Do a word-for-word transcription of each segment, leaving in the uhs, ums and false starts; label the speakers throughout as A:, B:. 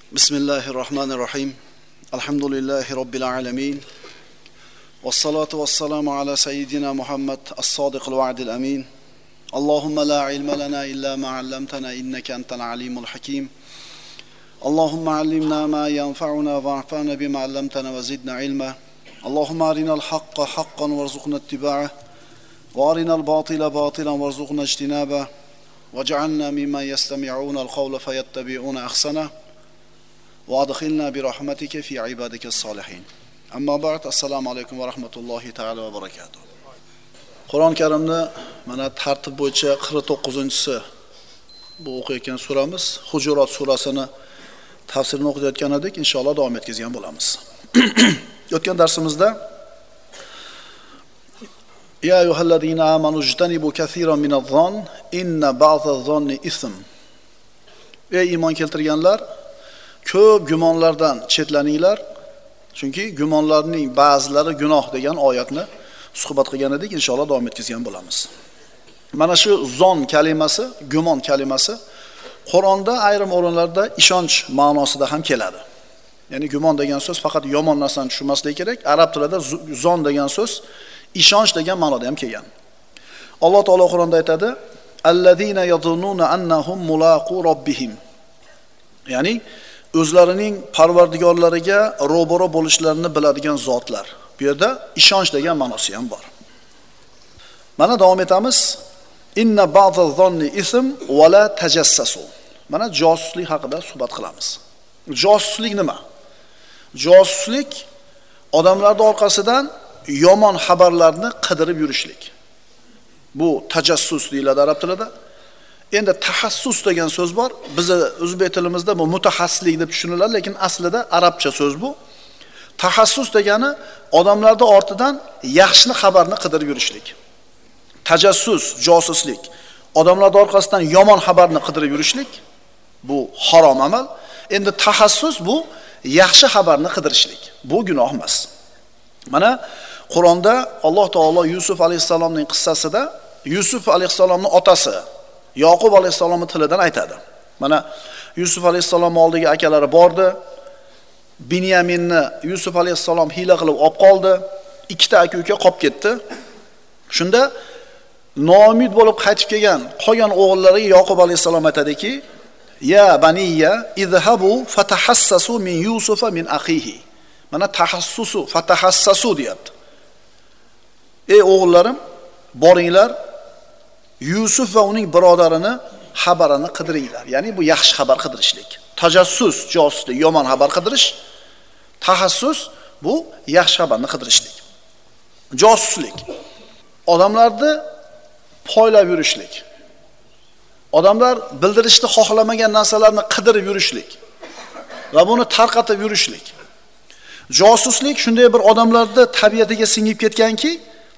A: Bismillahirrahmanirrahim. Alhamdulillahi Rabbil alamin. Wassalatu wassalamu ala sayyidina Muhammad as-sadiqil wa'dil amin. Allahumma la ilma lana illa ma 'allamtana innaka antal alimul hakim. Allahumma 'allimna ma yanfa'una wa'fana bima 'allamtana wa zidna ilma. Allahumma arinal haqqa haqqan warzuqna ittiba'ah wa arinal batila batilan warzuqna ijtinabah. Waj'alna mimman yastami'una al-qawla fayattabi'una ahsana. وادخلنا برحمتك في عبادك الصالحين. Amma ba'd, assalomu alaykum va rahmatullohi ta'ala va barakatuh. Qur'on Karimni mana tartib bo'yicha qirq to'qqizinchisi bu o'qiyotgan suramiz. Hujurat surasini tafsirini o'qiyotgan edik, inshaalloh davom etkazgan bo'lamiz. O'tgan darsimizda Ya ayyuhallazina amanu ijtanibu kaseeran minadh-dhann inna ba'dadh-dhanni ism. Ey iymon keltirganlar, ko'p gumonlardan chetlaninglar, chunki gumonlarning ba'zilari gunoh degan oyatni suhbat qilgan edik, inshaalloh davom etkazgan bo'lamiz. Mana shu zon kalimasi, gumon kalimasi Qur'onda ayrim o'rinlarda ishonch ma'nosida ham keladi. Ya'ni gumon degan so'z faqat yomon narsani tushunmaslik kerak. Arab tilida zon degan so'z ishonch degan ma'noda ham kelgan. Alloh taolo Qur'onda aytadi: "Allazina yazunnuna annahum mulaqu robbihim." Ya'ni o'zlarining parvardigorlariga ro'baro bo'lishlarini biladigan zotlar. Bu yerda ishonch degan ma'nosi ham bor. Mana davom etamiz. Inna ba'dadh-dhanni ism va la tajassasu. Mana josuslik haqida suhbat qilamiz. Josuslik nima? Josuslik odamlarning orqasidan yomon xabarlarni qidirib yurishlik. Bu tajassus deyiladi arab tilida. Endi tahassus degan so'z bor. Bizning o'zbek tilimizda bu mutaxassislik deb tushuniladi, lekin aslida arabcha so'z bu. Tahassus degani odamlarning ortidan yaxshi xabarni qidirib yurishlik. Tajassus, josuslik, odamlarning orqasidan yomon xabarni qidirib yurishlik bu harom amal. Endi tahassus bu yaxshi xabarni qidirishlik. Bu gunoh emas. Mana Qur'onda Alloh taolo Yusuf alayhisalomning qissasida Yusuf alayhisalomning otasi Yaqub alayhisalomning tilidan aytadi. Mana Yusuf alayhisalom oldiga akalari bordi. Binyaminni Yusuf alayhisalom hiyla qilib olib qoldi. Ikkita aka-uka qolib ketdi. Shunda noumid bo'lib qaytib kelgan qolgan o'g'illariga Yaqub alayhisalom aytadiki: "Ya baniya izhabu fatahassasu min Yusufa min akhihi." Mana tahassusu, fatahassasu deyapti. Ey o'g'illarim, boringlar, Yusuf va uning birodarini xabarini qidiringlar. Ya'ni bu yaxshi xabar qidirishlik. Tajassus, josuslik, yomon xabar qidirish. Tahassus bu yaxshi xabarni qidirishlik. Josuslik odamlarni poylab yurishlik. Odamlar bildirishni xohlamagan narsalarni qidirib yurishlik va buni tarqatib yurishlik. Josuslik shunday bir odamlarda tabiatiga singib ketganki,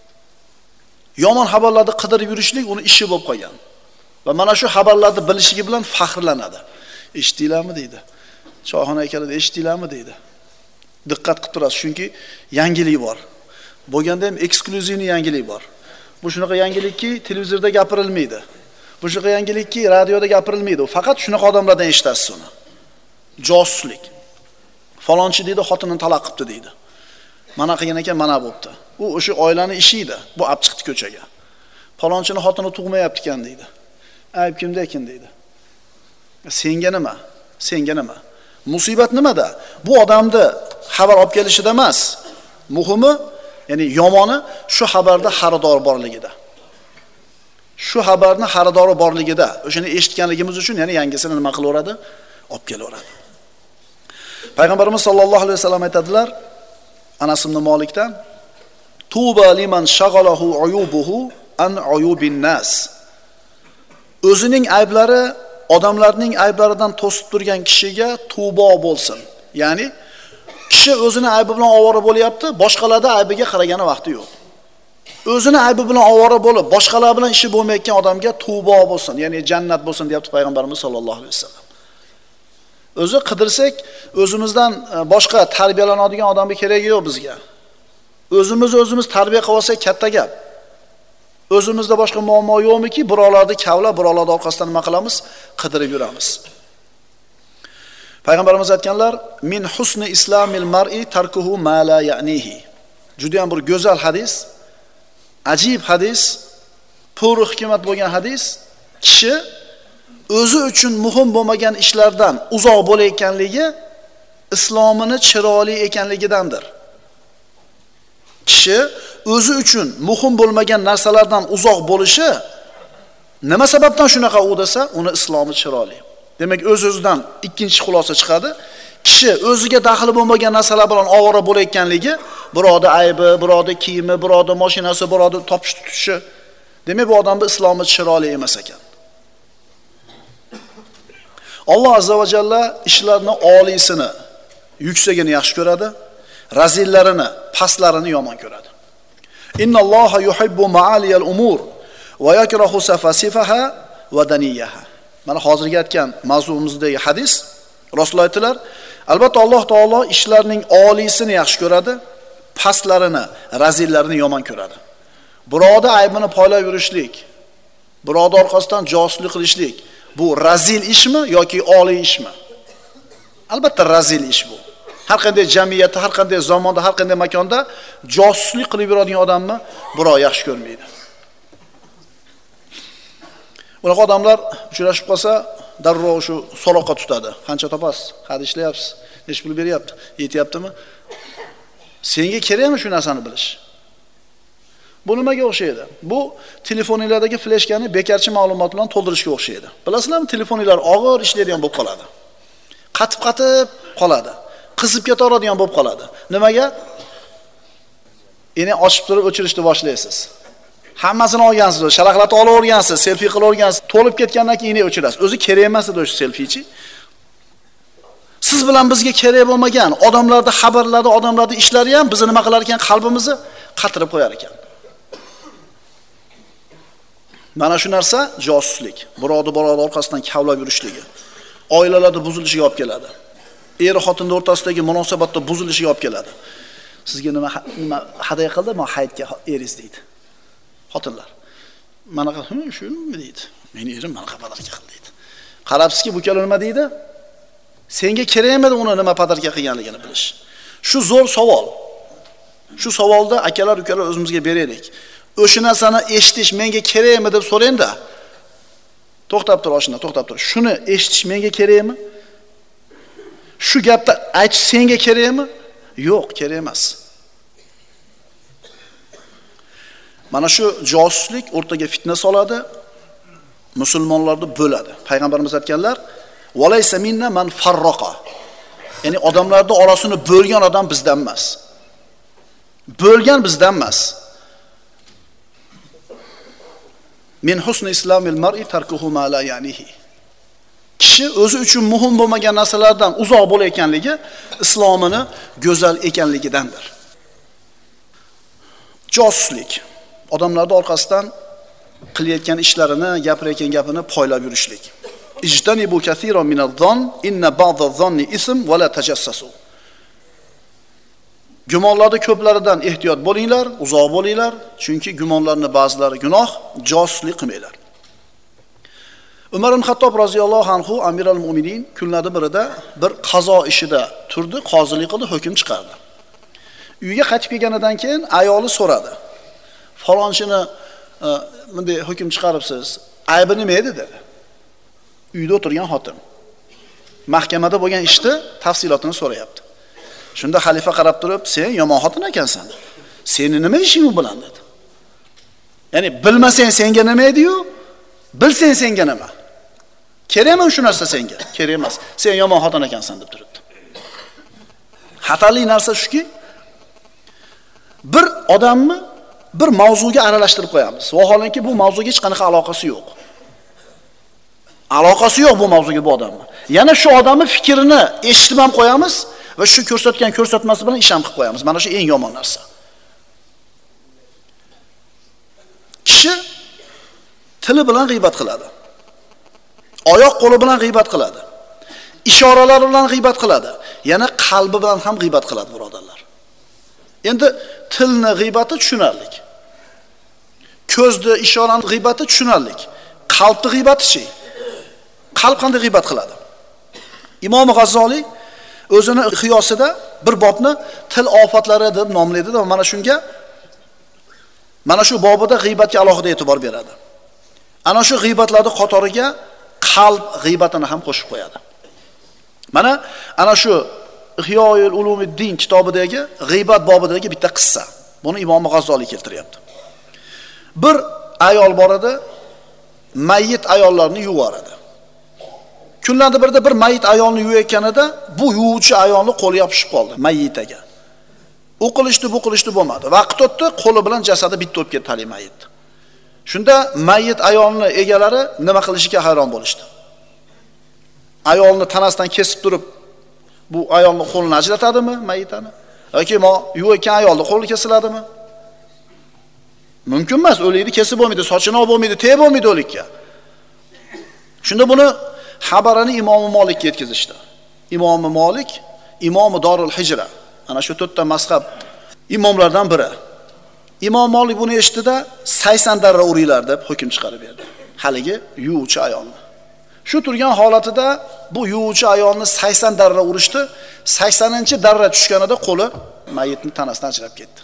A: yomon xabarlarni qidirib yurishlik uni ishi bo'lib qolgan. Va mana shu xabarlarni bilishligi bilan faxrlanadi. Eshitdinglarmi deydi. Choyxona ekanida eshitdinglarmi deydi. Diqqat qilib turasiz, chunki yangilik bor. Bo'lganda ham ekskluzivni yangilik bor. Bu shunaqa yangilikki televizorda gapirilmaydi. Bu shunaqa yangilikki radioda gapirilmaydi. Faqat shunaqa odamlardan eshitasiz uni. Josuslik. Falonchi deydi, xotinini taloq qilibdi deydi. Mana qilgan ekan, mana bo'pti. U o'sha oilani ishi edi. Bu olib chiqdi ko'chaga. Falonchini xotini tug'mayapti ekan deydi. Ayb kimda ekan deydi. Senga nima? Senga nima? Musibat nimada? Bu odamni xabar olib kelishida emas. Muhimi, ya'ni yomoni shu xabarda xaridor borligida. Shu xabarni xaridori borligida. O'shani eshitganligimiz uchun yana yangisini nima qilaveradi? Olib kelaveradi. Payg'ambarimiz sollallohu alayhi vasallam aytadilar, Anas ibn Malikdan: "Tuba liman shaghalahu uyubuhu an uyubin nas." O'zining ayblari odamlarning ayblaridan to'sib turgan kishiga tubo bo'lsin. Ya'ni kishi o'zini aybi bilan ovora bo'lyapti, boshqalarning aybiga qaragani vaqti yo'q. O'zini aybi bilan ovora bo'lib, boshqalar bilan ishi bo'lmayotgan odamga tubo bo'lsin, ya'ni jannat bo'lsin deyapti Payg'ambarimiz sollallohu alayhi vasallam. O'zi qidirsak, o'zimizdan boshqa tarbiyalanadigan odamga keragi yo'q bizga. O'zimiz o'zimiz tarbiya qilib olsak katta gap. O'zimizda boshqa muammo yo'qmiki, birovlarni kavla, birovlarning orqasidan nima qilamiz? Qidirib yuramiz. Payg'ambarimiz aytganlar, min husni islamil mar'i tarkuhu ma la ya'nihi. Juda ham bir go'zal hadis, ajib hadis, pur hikmat bo'lgan hadis. Kishi o'zi uchun muhim bo'lmagan ishlardan uzoq bo'layotganligi islomini chiroyli ekanligidandir. Kishi o'zi uchun muhim bo'lmagan narsalardan uzoq bo'lishi nima sababdan shunaqa u desa, uni islomi chiroyli. Demak, o'z-o'zidan ikkinchi xulosa chiqadi. Kishi o'ziga daxli bo'lmagan narsalar bilan ovora bo'layotganligi, biroda aybi, biroda kiyimi, biroda mashinasi, biroda topish tutishi, demak bu odamning islomi chiroyli emas ekan. Alloh azza va jalla ishlarni oliysini, yuksagini yaxshi ko'radi, razillarini, pastlarini yomon ko'radi. Innalloha yuhibbu ma'aliyal umur va yakrahu safasifaha va daniyaha. Mana hozirgi aytgan mavzumuzdagi hadis Rasululloh aytdilar, albatta Alloh taolo ishlarning oliysini yaxshi ko'radi, pastlarini, razillarini yomon ko'radi. Biroda aybini poylab yurishlik, biroda orqasidan josuslik qilishlik, bu razil ishmi yoki oliy ishmi? Albatta razil ish bu. Har qanday jamiyatda, har qanday zamonda, har qanday makonda josuslik qilib yuradigan odamni birov yaxshi ko'rmaydi. Bunaqa odamlar uchrashib qolsa, darrov shu so'roqqa tutadi. Qancha topasiz? Qancha ishlayapsiz? Necha pul beryapti? Yetyaptimi? Senga kerakmi shu narsani bilish? Bu nimaga o'xshaydi? Bu telefoninglardagi fleshkani bekarchi ma'lumot bilan to'ldirishga o'xshaydi. Bilasizlarmi, telefoninglar og'ir ishlaydigan bo'lib qoladi. Qatib-qatib qoladi. Qizib ketaveradigan bo'lib qoladi. Nimaga? Endi ochib turib o'chirishni boshlaysiz. Hammasini olgansiz, sharaqlatib olavergansiz, selfie qilavergansiz, to'lib ketgandan keyin o'chirasiz. O'zi kerak emas edi o'sha selfiechi. Siz bilan bizga kerak bo'lmagan odamlarning xabarlari, odamlarning ishlari ham bizni nima qilar ekan, qalbimizni qatirib qo'yar ekan. Mana shu narsa josuslik, birovni birovni orqasidan kavlab yurishligi, oilalarda buzilishiga olib keladi. Er xotinning o'rtasidagi munosabatda buzilishiga olib keladi. Sizga nima nima hadya qildi, men hayitga eringiz deydi. Xotinlar. Mana qildim, shuni deydi. Meni erim mana qapalarga qildi deydi. Qarabsizki, bu kalo nima deydi? Senga kerak emas uni nima padarka qilganligini bilish. Shu zo'r savol. Shu savolda akalar, ukalar o'zimizga beraylik. O'sha narsani eshitish menga kerakmi deb so'rayda. To'xtab tur, oshna, to'xtab tur. Shuni eshitish menga kerakmi? Shu gapni aytish senga kerakmi? Yo'q, kerak emas. Mana shu josuslik o'rtaga fitna soladi, musulmonlarni bo'ladi. Payg'ambarimiz aytganlar, "Valaysa minna man farraqa." Ya'ni odamlarning orasini bo'lgan odam bizdan emas. Bo'lgan bizdan emas. Min husni islamil mar'i tarkuhu ma la ya'nihi. Kishi o'zi uchun muhim bo'lmagan narsalardan uzoq bo'layotganligi islomini go'zal ekanligidandir. Josuslik, odamlarning orqasidan qilayotgan ishlarini, gapirayotgan gapini poylab yurishlik. Ijtanibu kathiran minadh-dhon inna ba'dadh-dhonni ism va la tajassasu. Gumonlarda ko'plaridan ehtiyot bo'linglar, uzoq bo'linglar, chunki gumonlarning ba'zilari gunoh, josuslik qilmanglar. Umar ibn Xattob roziyallohu anhu Amirul Mu'minin kunlardan birida bir qazo ishida turdi, qozilik qildi, hukm chiqardi. Uyga qaytib kelganidan keyin ayoli so'radi. Falonchini bunday hukm chiqaribsiz, aybi nima edi dedi. Uyda o'tirgan xotin mahkamada bo'lgan ishni tafsilotini so'rayapti. Shunda xalifa qarab turib, "Sen yomon xotin ekansan" dedi. "Seni nima ishing u bilan?" dedi. Ya'ni bilmasang senga nima edi-yu, bilsang senga nima? Kerakmi shu narsa senga? Kerak emas. Sen yomon xotin ekansan deb turibdi. Xatarli narsa shuki, bir odamni bir mavzuga aralashtirib qo'yamiz. Vaholanki bu mavzuga hech qanaqa aloqasi yo'q. Aloqasi yo'q bu mavzuga bu odamni. Yana shu odamning fikrini eshitib ham qo'yamiz va shu ko'rsatgan ko'rsatmasi bilan ish ham qilib qo'yamiz. Mana shu eng yomon narsa. Kishi tili bilan g'iybat qiladi. Oyoq qo'li bilan g'iybat qiladi. Ishoralar bilan g'iybat qiladi. Yana qalbi bilan ham g'iybat qiladi, birodarlar. Endi tilni g'iybatı tushunarli. Ko'zni ishorani g'iybatı tushunarli. Qalbni g'iybatchi. Qalb qanday g'iybat qiladi? Imom G'azzoliy o'zini Ihyosida bir bobni til ofatlari deb nomlaydi va mana shunga mana shu bobida g'iybatga alohida e'tibor beradi. Ana shu g'iybatlarning qatoriga qalb g'iybatini ham qo'shib qo'yadi. Mana ana shu Ihyoul Ulumiddin kitobidagi g'iybat bobidagi bitta qissa. Buni Imom G'azzoliy keltiryapti. Bir ayol bor edi, mayyit ayollarni yuvar edi. Kunlarda birda bir mayyit ayolni yuvayotganida bu yuvuvchi ayolning qo'li yopishib qoldi mayyitaga. U qilishdi, bu qilishdi bo'lmadi. Vaqt o'tdi, qo'li bilan jasadi bitta o'tib ketdi hali mayyit. Shunda mayyit ayolni egalari nima qilishiga hayron bo'lishdi. Ayolni tanasidan kesib turib, bu ayolning qo'lini ajratadimi mayyitani? yoki mo yuvayotgan ayolning qo'li kesiladimi? Mumkin emas, o'likni kesib bo'lmaydi, sochini olib bo'lmaydi, teg bo'lmaydi o'likka. Shunda buni xabarini Imom Molikka yetkazishdi. Imom Molik, Imom Dorul Hijra, ana shu to'rtta mazhab imomlardan biri. Imom Molik buni eshitdi-da, sakson darra uringlar deb hukm chiqarib berdi. Haligi yuvuvchi ayolni. Shu turgan holatida bu yuvuvchi ayolni sakson darra urishdi. saksoninchi darra tushganida qo'li mayyitning tanasidan ajrab ketdi.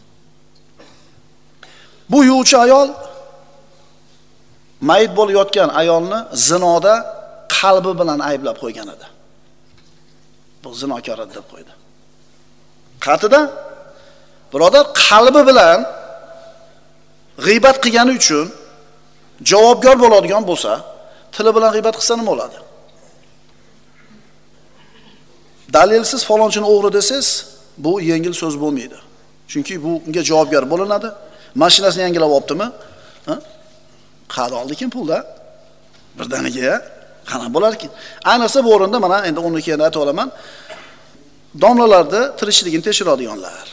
A: Bu yuvuvchi ayol mayyit bo'lib yotgan ayolni zinoda qalbi bilan ayblab qo'ygan edi. Bu zinokor deb qo'ydi. Qatida birodar qalbi bilan g'iybat qilgani uchun javobgar bo'ladigan bo'lsa, tili bilan g'iybat qilsa nima bo'ladi? Dalilsiz falonchini o'g'ri desiz, bu yengil so'z bo'lmaydi. Chunki bu unga javobgar bo'linadi. Mashinasini yangilab olibdimi? Ha? Qada oldikin pulda. Birdaniga qana bo'larkin. Ayniqsa bu o'rinda mana endi uni keyin aytib olaman. Domlalarda tirikchiligini tekshiradiganlar.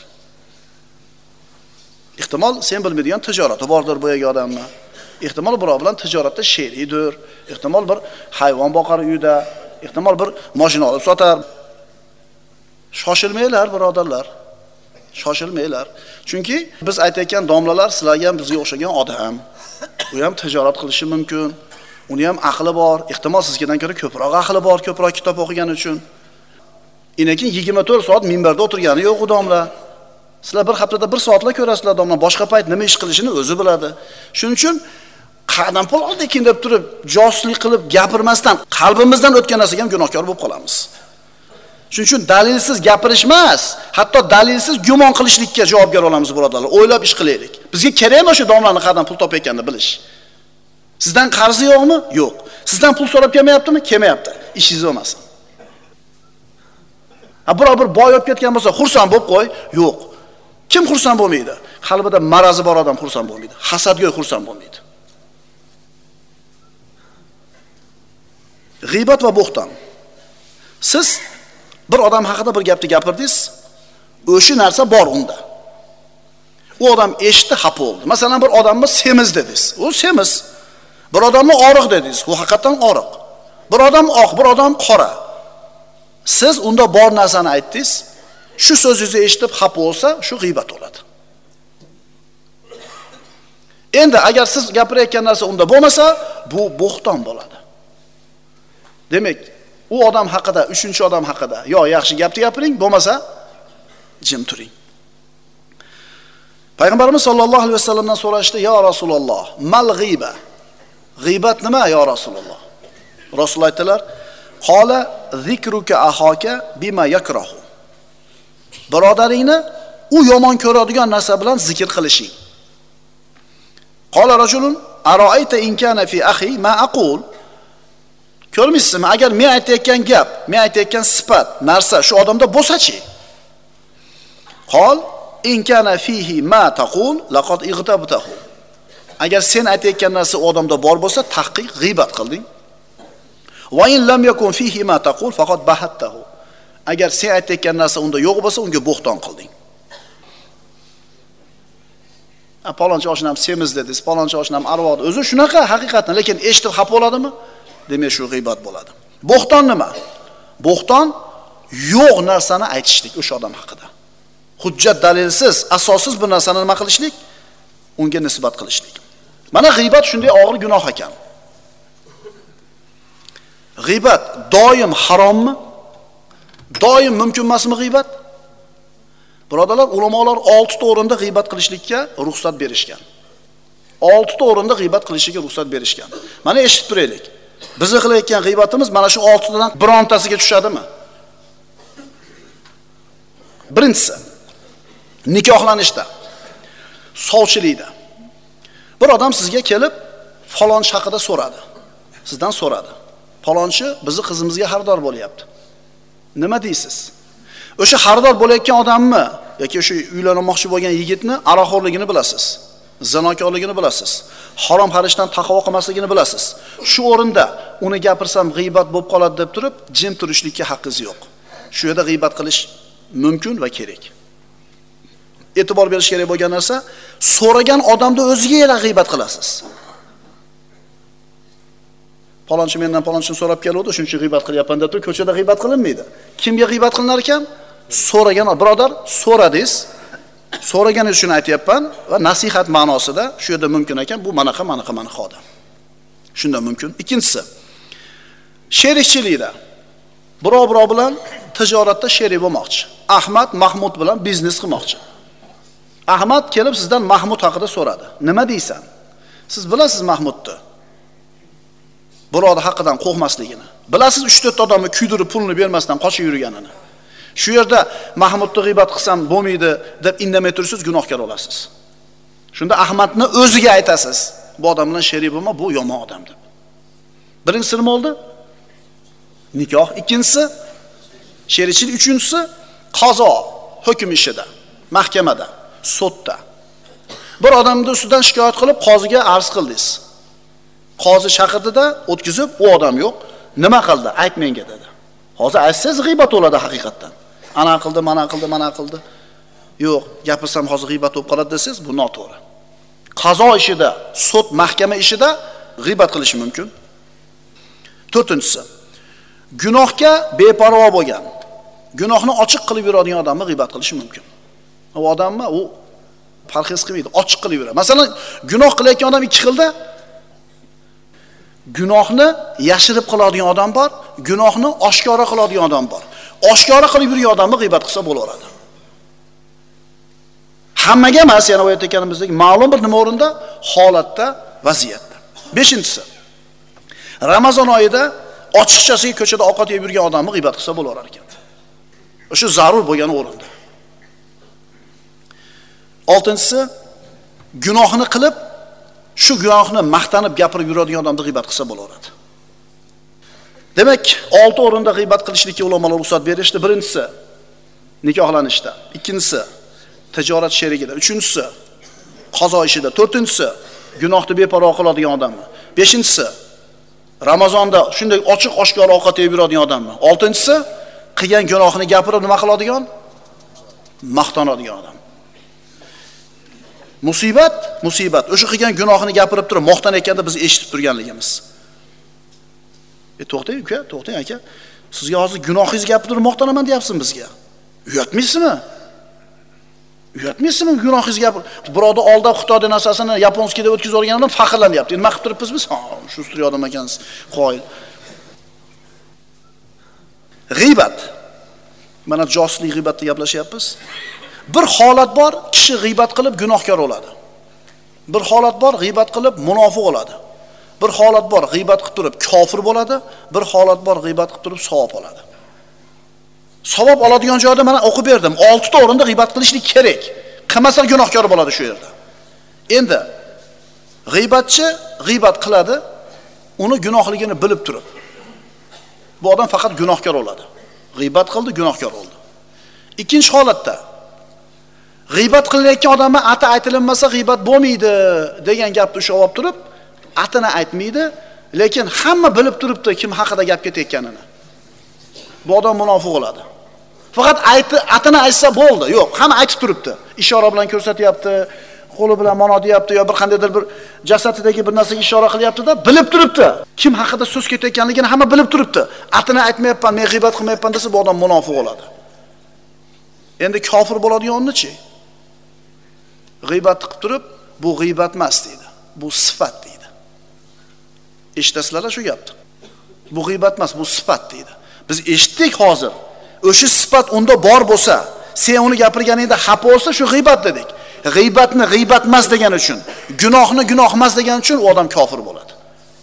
A: Ehtimol sen bilmaydigan tijorati bordir bu yerga odamlar. Ehtimol birov bilan tijoratda sherikdir. Ehtimol bir hayvon boqar uyda, ehtimol bir mashina olib sotar. Shoshilmanglar birodarlar. Shoshilmanglar. Chunki biz aytayotgan domlalar sizlarga ham bizga o'xshagan odam. U ham tijorat qilishi mumkin. Uni ham aqli bor. Ehtimol sizgadan ko'ra ko'proq aqli bor, ko'proq kitob o'qigani uchun. Lekin yigirma to'rt soat minbarda o'tirgani yo'q u domla. Sizlar bir haftada bir soatlar ko'rasizlar domla, boshqa payt nima ish qilishini o'zi biladi. Shuning uchun qadam pul oldikin deb turib, josuslik qilib gapirmasdan qalbimizdan o'tgan narsaga ham gunohkor bo'lib qolamiz. Shuning uchun dalilsiz gapirish emas, hatto dalilsiz gumon qilishlikka javobgar bo'lamiz birodarlar. O'ylab ish qilaylik. Bizga kerakmi o'sha domlarning qadam pul topayotganini bilish? Sizdan qarzi yo'qmi? Yo'q. Sizdan pul so'rab kelmayaptimi? Kelmayapti. Ishingiz bo'lmasin. Ha, biror bir boy olib ketgan bo'lsa, xursand bo'lib qo'y. Yo'q. Kim xursand bo'lmaydi? Qalbida marazi bor odam xursand bo'lmaydi. Hasadgo'y xursand bo'lmaydi. G'iybat va bo'xton. Siz bir odam haqida bir gapni gapirdingiz, o'sha narsa bor unda. U odam eshitdi, xafa bo'ldi. Masalan, bir odamni semiz dedingiz. U semiz. Bir odamni oriq dedingiz. U haqiqatan oriq. Bir odam oq, bir odam qora. Siz unda bor narsani aytdingiz. Shu so'zingizni eshitib xafa bo'lsa, shu g'iybat bo'ladi. Endi agar siz gapirayotgan narsa unda bo'lmasa, bu bo'xton bo'ladi. Demak, u odam haqida, uchinchi odam haqida yo yaxshi gapni gapiring, bo'lmasa jim turing. Payg'ambarimiz sollallohu alayhi vasallamdan so'rashdi: "Ya Rasululloh, mal g'iba?" G'iybat nima ya Rasululloh? Rasululloh aytdilar: "Qala zikruka ahaka bima yakrahu." Birodaringni u yomon ko'radigan narsa bilan zikr qilishing. Qala rajulun aroayta in kana fi akhi ma aqul. Ko'rmaysizmi, agar men aytayotgan gap, men aytayotgan sifat, narsa shu odamda bo'lsa-chi? Qol in kana fihi ma taqul laqad igtabtahu. Agar sen aytayotgan narsa u odamda bor bo'lsa, tahqiq g'iybat qilding. Va in lam yakun fihi ma taqul faqat bahattahu. Agar sen aytayotgan narsa unda yo'q bo'lsa, unga bo'xton qilding. A palonchi oshnam semiz dedingiz, palonchi oshnam arvoq. O'zi shunaqa haqiqatan, lekin eshitib xafa bo'ladimi? Demak, shu g'iybat bo'ladi. Bo'xton nima? Bo'xton yo'q narsani aytishlik o'sha odam haqida. Hujjat dalilsiz, asossiz bir narsani nima qilishlik? Unga nisbat qilishlik. Mana g'iybat shunday og'ir gunoh ekan. G'iybat doim harommi? Doim mumkin emasmi g'iybat? Birodalar, ulamolar olti ta o'rinda g'iybat qilishlikka ruxsat berishgan. olti ta o'rinda g'iybat qilishga ruxsat berishgan. Mana eshitib turaylik. Bizni qilayotgan g'iybatimiz mana shu olti tadan birontasiga tushadimi? Birinchisi, nikohlanishda, sovchilikda. Bir odam sizga kelib, falon haqida so'radi. Sizdan so'radi. Falonchi bizni qizimizga xaridor bo'lyapti. Nima deysiz? O'sha xaridor bo'layotgan odammi yoki o'sha uylanmoqchi bo'lgan yigitni aroqxo'rligini bilasiz. Zinokorligini bilasiz. Harom xarishdan taqvo qilmasligini bilasiz. Shu o'rinda uni gapirsam g'iybat bo'lib qoladi deb turib, jim turishlikka haqqingiz yo'q. Shu yerda g'iybat qilish mumkin va kerak. E'tibor berish kerak bo'lgan narsa, so'ragan odamni o'ziga yana g'iybat qilasiz. Falonchi mendan falonchini so'rab keluvdi, shuning uchun g'iybat qilyapman deb turib, ko'chada g'iybat qilinmaydi. Kimga g'iybat qilinar ekan? So'ragan, birodar, so'radingiz. So'raganingiz uchun aytayapman va nasihat ma'nosida shu yerda mumkin ekan, bu manaqa, manaqa, manaqa odam. Shunda mumkin. Ikkinchisi, sherikchilikda. Birov-birov bilan tijoratda sherik bo'lmoqchi. Ahmad Mahmud bilan biznes qilmoqchi. Ahmad kelib sizdan Mahmud haqida so'radi. Nima deysan? Siz bilasiz Mahmudni. Birovni haqidan qo'rqmasligini. Bilasiz uch to'rt odamni kuydirib pulni bermasdan qochib yurganini. Shu yerda Mahmudni g'iybat qilsam bo'lmaydi deb indamay tursiz, gunohkor bo'lasiz. Shunda Ahmadni o'ziga aytasiz. Bu odam bilan sherik bo'lma, bu yomon odam deb. Birinchisi nima bo'ldi? Nikoh. Ikkinchisi sherikchilik, uchinchisi qazo, hukm ishida, mahkamada, sudda. Bir odamni ustidan shikoyat qilib qoziga arz qildingiz. Qozi chaqirdida, o'tkazib, u odam yo'q. Nima qildi? Ayt menga dedi. Hozir aytsangiz g'iybat bo'ladi haqiqatan. Ana qildi, mana qildi, mana qildi. Yo'q, gapirsam hozir g'iybat bo'lib qoladi desangiz, bu noto'g'ri. Qazo ishida, sud, mahkama ishida g'iybat qilish mumkin. To'rtinchisi, gunohga beparvo bo'lgan, gunohni ochiq qilib yuradigan odamni g'iybat qilish mumkin. U odammi, u parhez qilmaydi, ochiq qilib yuradi. Masalan, gunoh qilayotgan odam ikki xilda. Gunohni yashirib qiladigan odam bor, gunohni oshkora qiladigan odam bor. Oshkora qilib yurgan odamni g'iybat qilsa bo'laveradi. Hammaga emas, yana o'yat ekanimizdek, ma'lum bir nima o'rinda, holatda, vaziyatda. beshinchisi, Ramazon oyida ochiqchasiga ko'chada ovqat yeb yurgan odamni g'iybat qilsa bo'laverar ekan. O'sha zarur bo'lgan o'rinda. oltinchisi, gunohni qilib shu gunohni maqtanib gapirib yuradigan odamni g'iybat qilsa bo'laveradi. Demak, olti o'rinda g'iybat qilishlikka ulamolar ruxsat berishdi. Birinchisi nikohlanishda, ikkinchisi tijorat sherigida, uchinchisi qazo ishida, to'rtinchisi gunohni beparvo qiladigan odamni, beshinchisi Ramazonda shunday ochiq oshkora ovqat yeb yuradigan odamni, oltinchisi qilgan gunohini gapirib nima qiladigan? Maqtanadigan odam. Musibat, musibat. O'sha qilgan gunohini gapirib turib, maqtanayotganda biz eshitib turganligimiz. E to'xtang uka, to'xtang aka. Sizga hozir gunohingizni gapirib turib maqtanaman deyapsiz bizga. Uyatmaysizmi? Uyatmaysizmi gunohingizni gapirib? Birovni oldab Xitoyda narsasini yaponskida o'tkazib olganlar faxrlanyapti. Nima qilib turibmiz biz? Ha, shu ustri odam ekansiz. Qoyil. G'iybat. Mana josuslik g'iybatda gaplashyapmiz. Bir holat bor, kishi g'iybat qilib gunohkor bo'ladi. Bir holat bor, g'iybat qilib munofiq bo'ladi. Bir holat bor, g'iybat qilib turib kofir bo'ladi. Bir holat bor, g'iybat qilib turib savob oladi. Savob oladigan joyda mana o'qib berdim. olti ta o'rinda g'iybat qilishlik kerak. Qilmasa gunohkor bo'ladi shu yerda. Endi g'iybatchi g'iybat qiladi, uni gunohligini bilib turib. Bu odam faqat gunohkor bo'ladi. G'iybat qildi, gunohkor bo'ldi. Ikkinchi holatda g'iybat qilayotgan odamga ati aytilinmasa g'iybat bo'lmaydi degan gapni ushlab olib turib, atini aytmaydi, lekin hamma bilib turibdi kim haqida gap ketayotganini. Bu odam munofiq bo'ladi. Faqat aytdi, atini aytsa bo'ldi. Yo'q, hamma aytib turibdi. Ishora bilan ko'rsatyapti, qo'li bilan mana deyapti, yo bir qandaydir bir jasadidagi bir narsaga ishora qilyapti-da, bilib turibdi. Kim haqida so'z ketayotganligini hamma bilib turibdi. Atini aytmayapman, men g'iybat qilmayapman desa, bu odam munofiq bo'ladi. Endi kofir bo'ladiganni-chi? G'iybat qilib turib, bu g'iybat emas deydi. Bu sifat deydi. Eshitasizlar shu gapni. Bu g'iybat emas, bu sifat deydi. Biz eshitdik hozir. O'sha sifat unda bor bo'lsa, sen uni gapirganingda xafa bo'lsa, shu g'iybat dedik. G'iybatni g'iybat emas degan uchun, gunohni gunoh emas degan uchun u odam kofir bo'ladi.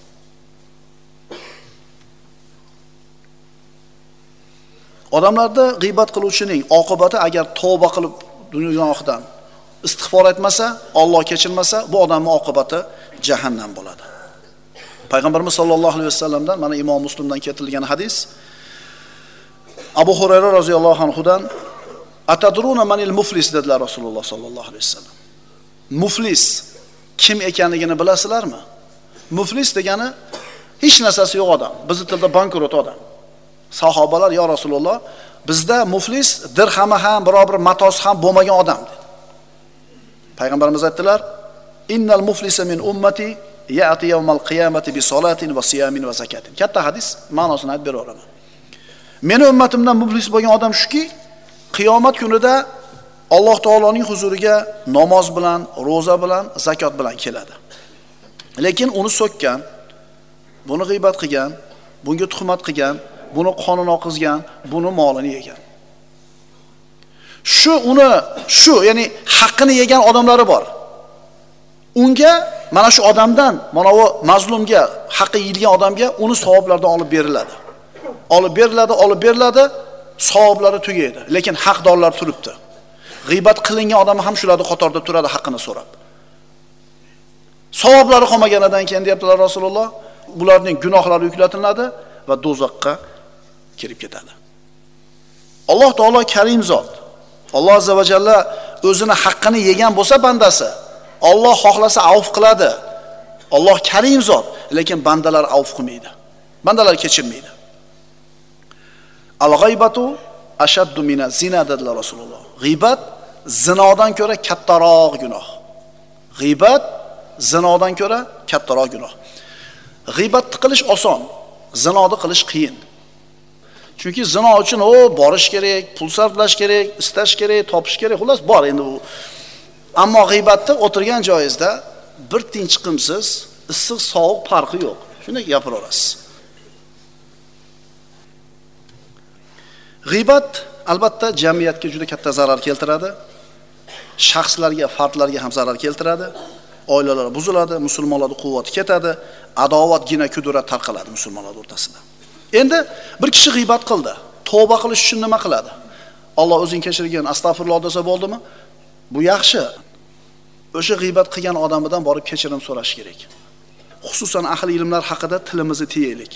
A: Odamlarda g'iybat qiluvchining oqibati agar tavba qilib dunyo gunohidan istig'for etmasa, Alloh kechirmasa, bu odamning oqibati jahannam bo'ladi. Payg'ambarimiz sollallohu alayhi vasallamdan, mana Imom Muslimdan keltirilgan hadis, Abu Hurayra roziyallohu anhudan, "Atadruna manil muflis?" dedilar Rasululloh sollallohu alayhi vasallam. Muflis kim ekanligini bilasizlarmi? Muflis degani hech narsasi yo'q odam. Bizning tilda bankrot odam. Sahobalar, "Ya Rasululloh, bizda muflis dirhami ham, biror bir matosi ham bo'lmagan odam" dedi. Payg'ambarimiz aytdilar, "Innal muflisa min ummati ya'ti yawmal qiyamati bi salatin va siyamin va zakatin." Katta hadis, ma'nosini aytib beraman. Meni ummatimdan muflis bo'lgan odam shuki, qiyomat kunida Alloh taoloning huzuriga namoz bilan, roza bilan, zakot bilan keladi. Lekin uni so'kkan, buni g'iybat qilgan, bunga tuhmat qilgan, buni qonini oqizgan, buni molini yegan. Shu uni, shu, ya'ni haqqini yegan odamlari bor. Unga mana shu odamdan, mana bu mazlumga, haqqi yeyilgan odamga uni savoblardan olib beriladi. Olib beriladi, olib beriladi, savoblari tugaydi. Lekin haqdorlar turibdi. G'iybat qilingan odam ham shularning qatorida turadi haqqini so'rab. Savoblari qolmaganidan keyin deyaptilar Rasululloh, ularning gunohlari yuklatiladi va do'zaxga kirib ketadi. Alloh taolo Karim zot. Alloh azza va jalla o'zini haqqini yegan bo'lsa bandasi, Alloh xohlasa avf qiladi. Alloh Karim zot, lekin bandalar avf qilmaydi. Bandalar kechirmaydi. Al-g'aybatu ashaddu min az-zina dedilar Rasululloh. G'iybat zinodan ko'ra kattaroq gunoh. G'iybat zinodan ko'ra kattaroq gunoh. G'iybatni qilish oson, zinoni qilish qiyin. Chunki zino uchun o borish kerak, pul sarflash kerak, istash kerak, topish kerak, xullas bor endi u. Ammo g'iybatda o'tirgan joyingizda bir tinchqimsiz, issiq sovuq farqi yo'q. Shunday gapiraverasiz. G'iybat albatta jamiyatga juda katta zarar keltiradi. Shaxslarga, fardlarga ham zarar keltiradi. Oilalar buziladi, musulmonlarning quvvati ketadi, adovat, gina, kudurat tarqaladi musulmonlar o'rtasida. Endi bir kishi g'iybat qildi. Tavba qilish uchun nima qiladi? Alloh o'zing kechirgin, astag'firulloh desa bo'ldimi? Bu yaxshi. O'sha g'iybat qilgan odamidan borib kechirim so'rash kerak. Xususan ahli ilmlar haqida tilimizni tiyaylik.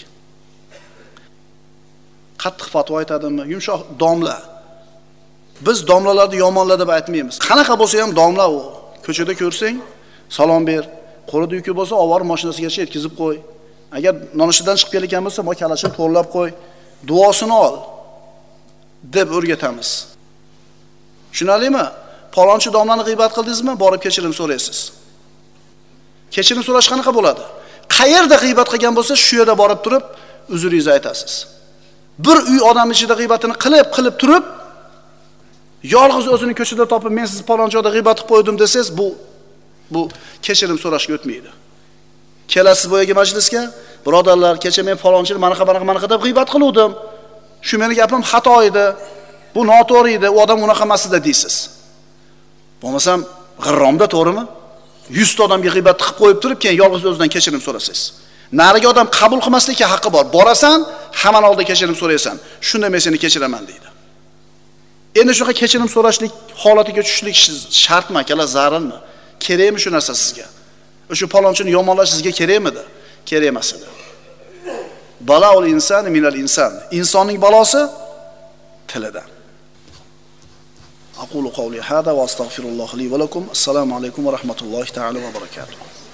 A: Qattiq fatvo aytadimi? Yumshoq domla. Biz domlalarni yomonlar deb aytmaymiz. Qanaqa bo'lsa ham domla u. Ko'chada ko'rsang, salom ber. Qo'lida yuki bo'lsa, oborib mashinasigacha yetkazib qo'y. Agar nonushtadan chiqib kelayotgan bo'lsa, mo kalashini to'g'rilab qo'y. Duosini ol deb o'rgatamiz. Tushunarlimi? Palonchi domlani g'iybat qildingizmi? Borib kechirim so'raysiz. Kechirim so'rash qanaqa bo'ladi? Qayerda g'iybat qilgan bo'lsa, shu yerda borib turib, uzringizni aytasiz. Bir uy odam ichida g'iybatini qilib, qilib turib, yolg'iz o'zini ko'chada topib, men siz palonchoda g'iybat qilib qo'ydim desangiz, bu bu kechirim so'rashga o'tmaydi. Kelasiz boyagi majlisga, birodarlar, kecha men falonchini manaqa manaqa manaqa deb g'iybat qiluvdim. Shu meni gapim xato edi. Bu noto'g'ri edi. U odam unaqa emas edi deysiz. Bo'lmasam, g'irromda to'g'rimi? yuz ta odamga g'iybat qilib qo'yib turib, keyin yolg'iz o'zidan kechirim so'rasangiz. Nariga odam qabul qilmaslikka haqqi bor. Borasan, hamon oldida kechirim so'raysan. Shunda men seni kechiraman deydi. Endi shunaqa kechirim so'rashlik holatiga tushishlik shartmi, akalar, zararmi? Kerakmi shu narsa sizga? O'sha palonchini yomonlash sizga kerakmidi? Kerak emas edi. Balaul insani minal insan. Insonning balosi tilidan. Aqulu qawli hada va astaghfirulloh li va lakum. Assalomu alaykum va rahmatullohi ta'ala va barakatuh.